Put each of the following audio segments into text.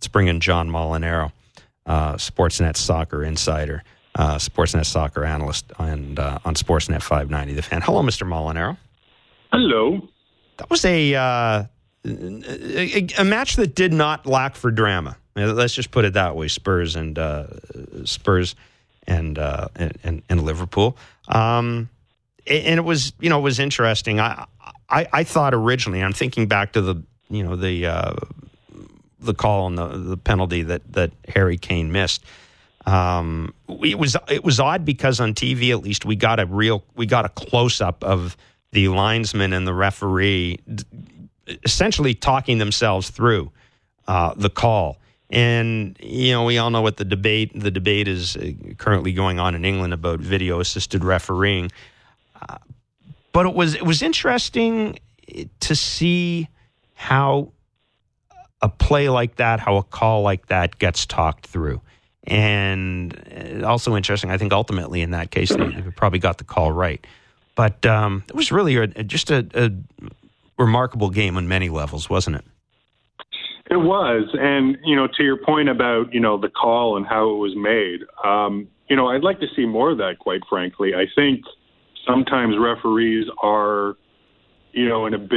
Let's bring in John Molinaro, Sportsnet soccer insider, Sportsnet soccer analyst, and on Sportsnet 590 The Fan. Hello, Mr. Molinaro. Hello. That was a match that did not lack for drama. Let's just put it that way. Spurs and Liverpool. And it was, it was interesting. I thought originally, I'm thinking back to the call on the penalty that Harry Kane missed. It was odd because on TV, at least, we got a close up of the linesman and the referee essentially talking themselves through the call. And, we all know what the debate is currently going on in England about video assisted refereeing. But it was interesting to see how a play like that, how a call like that gets talked through. And also interesting, I think ultimately in that case, they probably got the call right. But it was really just a remarkable game on many levels, wasn't it? It was. And, to your point about, the call and how it was made, I'd like to see more of that, quite frankly. I think sometimes referees are, in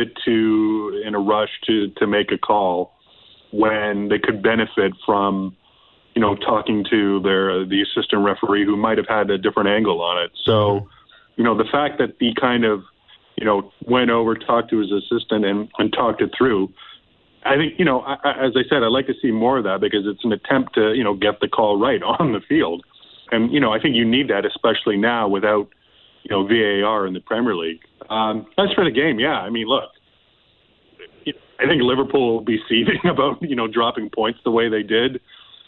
a rush to make a call when they could benefit from, talking to the assistant referee who might have had a different angle on it. So, the fact that he kind of, went over, talked to his assistant and talked it through, I think, as I said, I'd like to see more of that because it's an attempt to, get the call right on the field. And, I think you need that, especially now without, VAR in the Premier League. As for the game, yeah, I mean, look, I think Liverpool will be seething about, dropping points the way they did.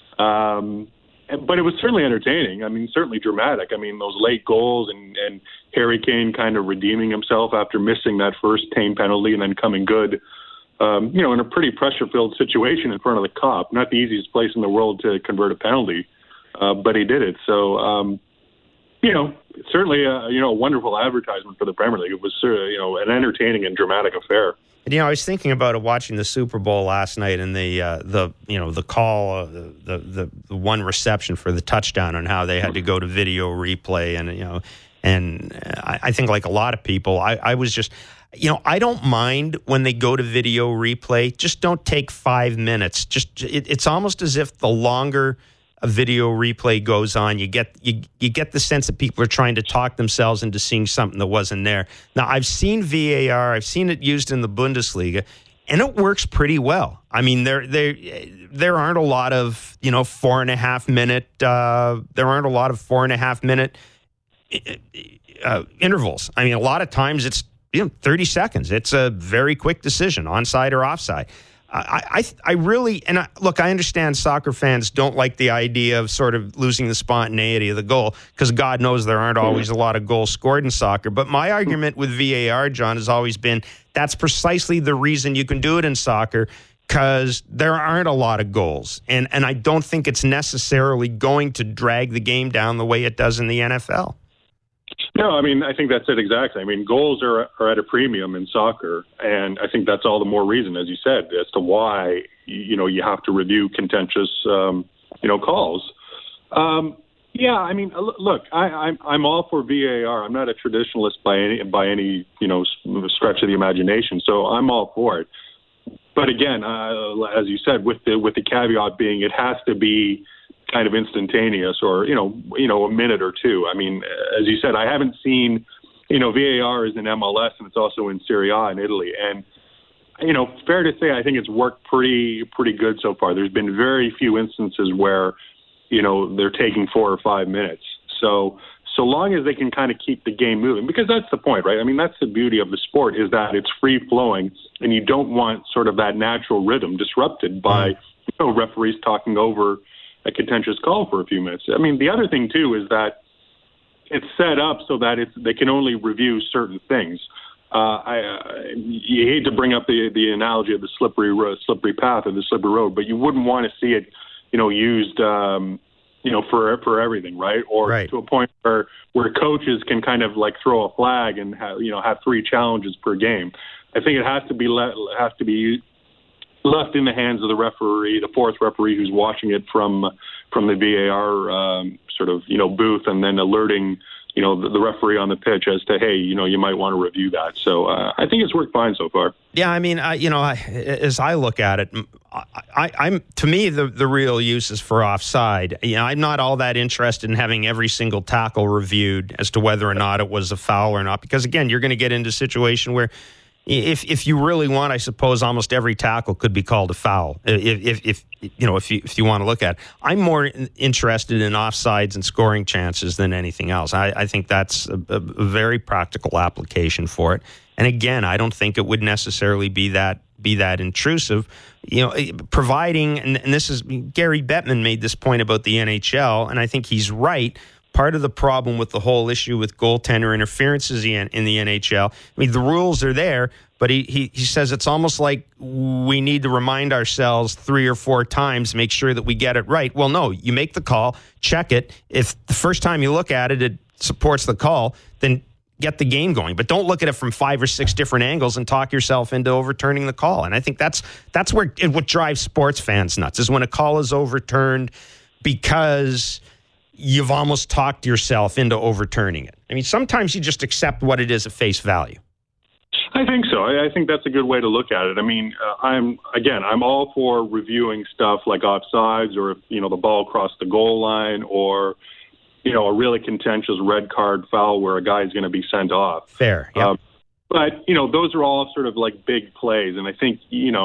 But it was certainly entertaining. I mean, certainly dramatic. I mean, those late goals and Harry Kane kind of redeeming himself after missing that first Kane penalty and then coming good, in a pretty pressure-filled situation in front of the Kop. Not the easiest place in the world to convert a penalty, but he did it. So, certainly a wonderful advertisement for the Premier League. It was, an entertaining and dramatic affair. And, I was thinking about it watching the Super Bowl last night and the call, the one reception for the touchdown and how they had to go to video replay. And, I think like a lot of people, I was just, I don't mind when they go to video replay. Just don't take 5 minutes. It's almost as if the longer a video replay goes on, you get the sense that people are trying to talk themselves into seeing something that wasn't there. Now, I've seen VAR, I've seen it used in the Bundesliga, and it works pretty well. I mean, there aren't a lot of 4.5 minute intervals. I mean, a lot of times it's 30 seconds. It's a very quick decision, onside or offside. I really, look, I understand soccer fans don't like the idea of sort of losing the spontaneity of the goal because God knows there aren't always a lot of goals scored in soccer. But my argument with VAR, John, has always been that's precisely the reason you can do it in soccer because there aren't a lot of goals. And I don't think it's necessarily going to drag the game down the way it does in the NFL. No, I mean, I think that's it exactly. I mean, goals are at a premium in soccer, and I think that's all the more reason, as you said, as to why, you have to review contentious, calls. Yeah, I mean, look, I'm all for VAR. I'm not a traditionalist by any stretch of the imagination, so I'm all for it. But again, as you said, with the caveat being it has to be kind of instantaneous or, a minute or two. I mean, as you said, I haven't seen, VAR is in MLS and it's also in Serie A in Italy. And, fair to say, I think it's worked pretty good so far. There's been very few instances where, they're taking 4 or 5 minutes. So long as they can kind of keep the game moving, because that's the point, right? I mean, that's the beauty of the sport is that it's free flowing and you don't want sort of that natural rhythm disrupted by, referees talking over a contentious call for a few minutes. I mean, the other thing, too, is that it's set up so that they can only review certain things. You hate to bring up the analogy of the slippery path or the slippery road, but you wouldn't want to see it, used, for everything, right? Or right. To a point where coaches can kind of like throw a flag and have 3 challenges per game. I think it has to be left in the hands of the referee, the fourth referee who's watching it from the VAR booth, and then alerting the referee on the pitch as to, hey, you might want to review that. So I think it's worked fine so far. Yeah, I mean, as I look at it, I'm to me the real use is for offside. I'm not all that interested in having every single tackle reviewed as to whether or not it was a foul or not, because again, you're going to get into a situation where if you really want, I suppose almost every tackle could be called a foul. If you want to look at it. I'm more interested in offsides and scoring chances than anything else. I think that's a very practical application for it. And again, I don't think it would necessarily be that intrusive. Providing, and this is Gary Bettman made this point about the NHL, and I think he's right. Part of the problem with the whole issue with goaltender interferences in the NHL, I mean, the rules are there, but he says it's almost like we need to remind ourselves 3 or 4 times, make sure that we get it right. Well, no, you make the call, check it. If the first time you look at it, it supports the call, then get the game going. But don't look at it from 5 or 6 different angles and talk yourself into overturning the call. And I think that's what drives sports fans nuts, is when a call is overturned because you've almost talked yourself into overturning it. I mean, sometimes you just accept what it is at face value. I think so. I think that's a good way to look at it. I mean, I'm all for reviewing stuff like offsides, or if, the ball crossed the goal line, or, a really contentious red card foul where a guy's going to be sent off. Fair. Yep. But, those are all sort of like big plays. And I think,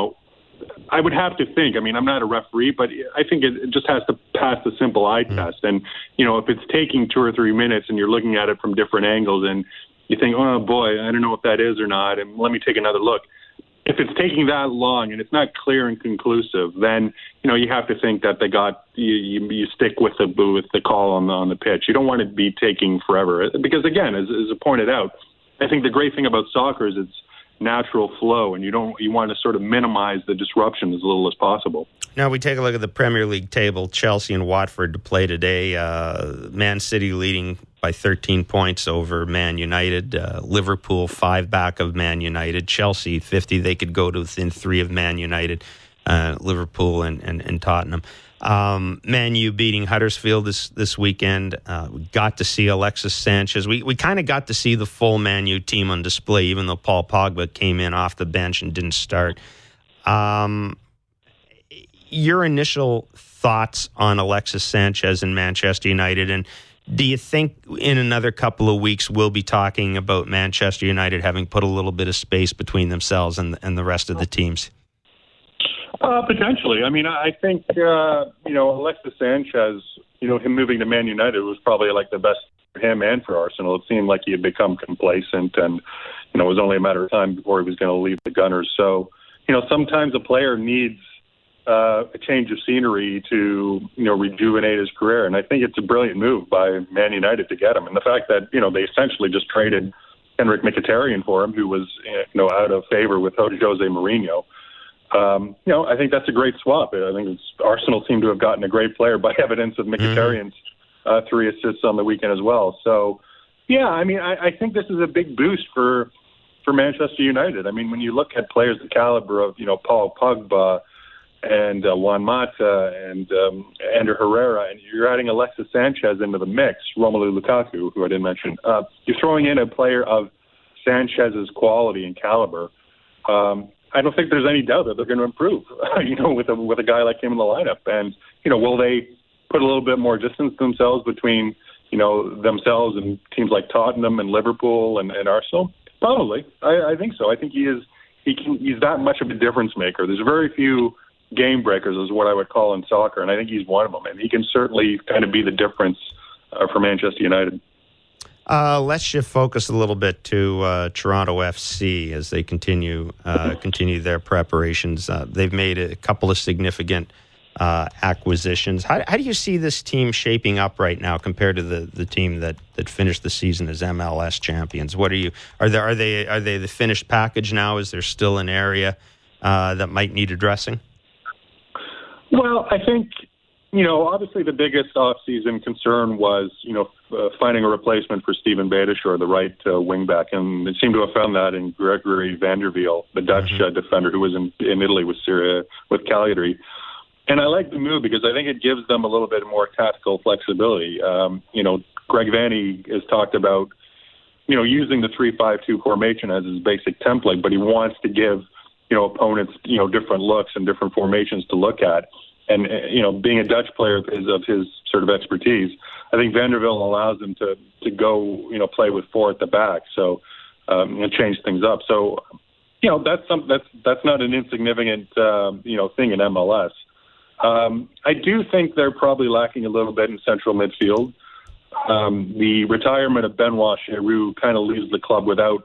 I would have to think, I'm not a referee, but I think it just has to pass the simple eye test. And, if it's taking 2 or 3 minutes and you're looking at it from different angles and you think, oh boy, I don't know if that is or not, and let me take another look. If it's taking that long and it's not clear and conclusive, then, you have to think that you stick with the call on the pitch. You don't want it to be taking forever. Because again, as pointed out, I think the great thing about soccer is it's natural flow, and you want to sort of minimize the disruption as little as possible. Now we take a look at the Premier League table. Chelsea and Watford to play today. Man City leading by 13 points over Man United. Liverpool 5 back of Man United. Chelsea 50. They could go to within 3 of Man United. Liverpool and Tottenham. Man U beating Huddersfield this weekend. We got to see Alexis Sanchez. We kind of got to see the full Man U team on display, even though Paul Pogba came in off the bench and didn't start. Your initial thoughts on Alexis Sanchez and Manchester United, and do you think in another couple of weeks we'll be talking about Manchester United having put a little bit of space between themselves and the rest of the teams? Potentially. I think, Alexis Sanchez, him moving to Man United was probably like the best for him and for Arsenal. It seemed like he had become complacent, and, it was only a matter of time before he was going to leave the Gunners. So, sometimes a player needs a change of scenery to, rejuvenate his career. And I think it's a brilliant move by Man United to get him. And the fact that, they essentially just traded Henrik Mkhitaryan for him, who was, out of favor with Jose Mourinho. I think that's a great swap. I think Arsenal seem to have gotten a great player by evidence of Mkhitaryan's 3 assists on the weekend as well. So, yeah, I think this is a big boost for Manchester United. When you look at players the caliber of, Paul Pogba and Juan Mata and Ander Herrera, and you're adding Alexis Sanchez into the mix, Romelu Lukaku, who I didn't mention, you're throwing in a player of Sanchez's quality and caliber. I don't think there's any doubt that they're going to improve, with a guy like him in the lineup. And, will they put a little bit more distance themselves between, themselves and teams like Tottenham and Liverpool and Arsenal? Probably. I think so. I think he's that much of a difference maker. There's very few game breakers, is what I would call in soccer, and I think he's one of them. And he can certainly kind of be the difference for Manchester United. Let's shift focus a little bit to Toronto FC as they continue their preparations. They've made a couple of significant acquisitions. How do you see this team shaping up right now compared to the team that finished the season as MLS champions? Are they the finished package now? Is there still an area that might need addressing? Well, I think Obviously the biggest off-season concern was, finding a replacement for Steven Beitashour, the right wing-back, and they seemed to have found that in Gregory Vanderveel, the Dutch defender who was in Italy with Cagliari. And I like the move because I think it gives them a little bit more tactical flexibility. Greg Vanney has talked about, using the 3-5-2 formation as his basic template, but he wants to give, opponents, different looks and different formations to look at. And, being a Dutch player of his sort of expertise, I think Vanderveel allows him to go, play with four at the back. So, and change things up. So, that's not an insignificant, thing in MLS. I do think they're probably lacking a little bit in central midfield. The retirement of Benoit Giroux kind of leaves the club without,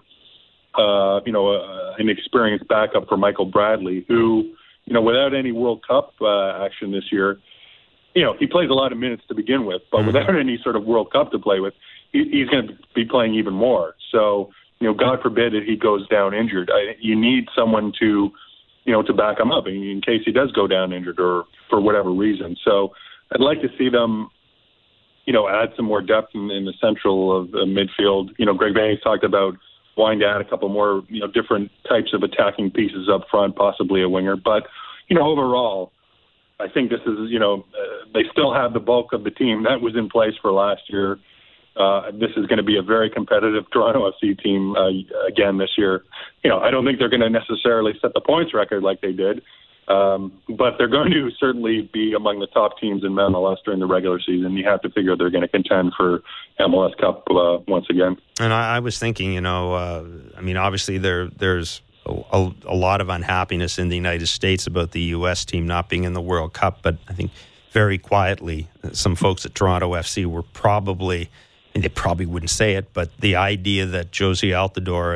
an experienced backup for Michael Bradley, who, without any World Cup action this year, he plays a lot of minutes to begin with, but without any sort of World Cup to play with, he's going to be playing even more. So, God forbid that he goes down injured. You need someone to back him up in case he does go down injured or for whatever reason. So I'd like to see them, add some more depth in the central of the midfield. Greg Vanney's talked about wanting to add a couple more, different types of attacking pieces up front, possibly a winger. But, overall, I think this is, they still have the bulk of the team that was in place for last year. This is going to be a very competitive Toronto FC team again this year. I don't think they're going to necessarily set the points record like they did, but they're going to certainly be among the top teams in MLS during the regular season. You have to figure they're going to contend for MLS Cup once again. And I was thinking, obviously there's a lot of unhappiness in the United States about the U.S. team not being in the World Cup, but I think very quietly some folks at Toronto FC were probably, and they probably wouldn't say it, but the idea that Jozy Altidore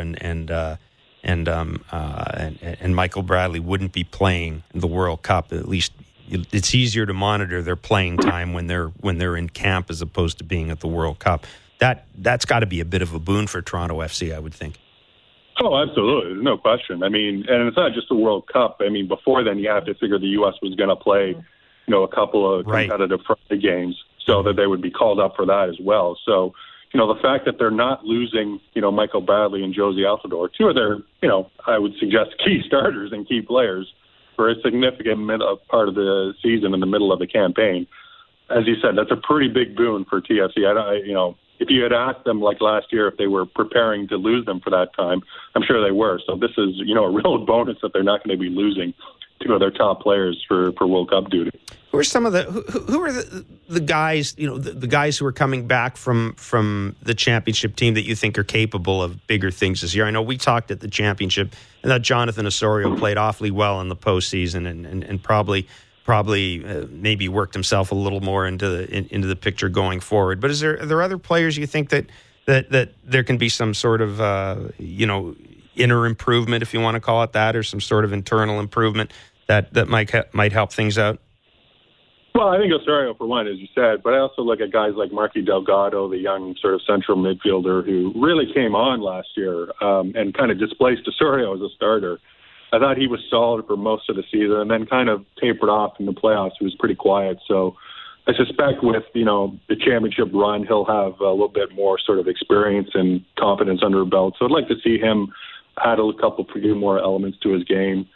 and Michael Bradley wouldn't be playing the World Cup, at least it's easier to monitor their playing time when they're in camp as opposed to being at the World Cup. That's got to be a bit of a boon for Toronto FC, I would think. Oh, absolutely. There's no question. And it's not just the World Cup. Before then, you have to figure the U.S. was going to play, a couple of competitive friendly games so that they would be called up for that as well. So, the fact that they're not losing, Michael Bradley and Jozy Altidore, two of their, I would suggest key starters and key players for a significant part of the season in the middle of the campaign. As you said, that's a pretty big boon for TFC. If you had asked them like last year if they were preparing to lose them for that time, I'm sure they were. So this is, a real bonus that they're not going to be losing two of their top players for World Cup duty. Who are some of who are the guys, the guys who are coming back from the championship team that you think are capable of bigger things this year? I know we talked at the championship and that Jonathan Osorio played awfully well in the postseason and probably maybe worked himself a little more into the picture going forward. But are there other players you think that there can be some sort of inner improvement, if you want to call it that, or some sort of internal improvement that might help things out? Well, I think Osorio for one, as you said, but I also look at guys like Marky Delgado, the young sort of central midfielder who really came on last year and kind of displaced Osorio as a starter. I thought he was solid for most of the season and then kind of tapered off in the playoffs. He was pretty quiet. So I suspect with, the championship run, he'll have a little bit more sort of experience and confidence under a belt. So I'd like to see him add a few more elements to his game.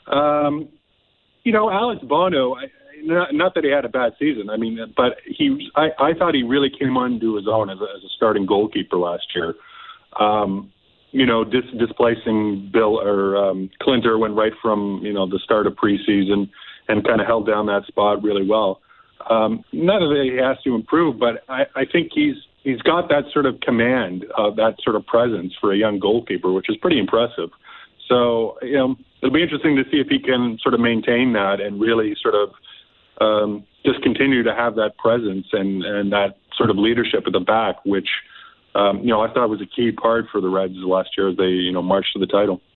Alex Bono, not that he had a bad season, but I thought he really came onto his own as a starting goalkeeper last year. Displacing Bill or Clint Irwin right from, the start of preseason and kind of held down that spot really well. Not that he has to improve, but I think he's got that sort of command, that sort of presence for a young goalkeeper, which is pretty impressive. So, it'll be interesting to see if he can sort of maintain that and really sort of just continue to have that presence and that sort of leadership at the back, which, I thought was a key part for the Reds last year as they, marched to the title.